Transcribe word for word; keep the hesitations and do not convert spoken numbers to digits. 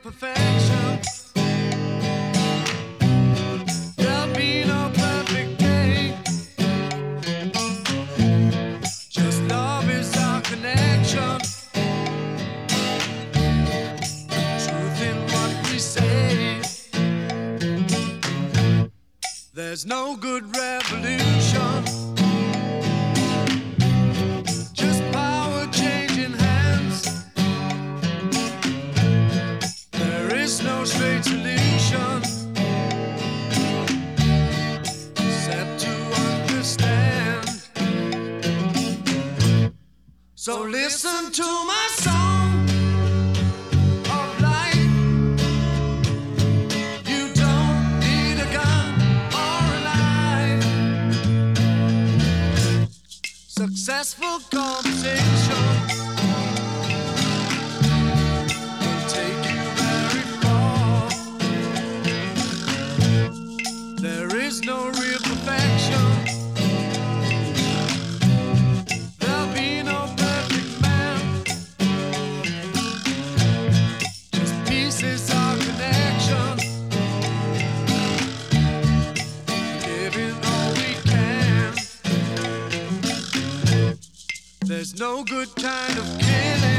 perfection. There'll be no perfect day. Just love is our connection. Truth in what we say. There's no good revolution. Just power changing hands. There is no straight solution except to understand. So listen to my song of life. You don't need a gun or a knife. Successful conversation will take you very far. There is no real perfection. There'll be no perfect man. Just pieces of connection. Giving all we can. There's no good kind of killing.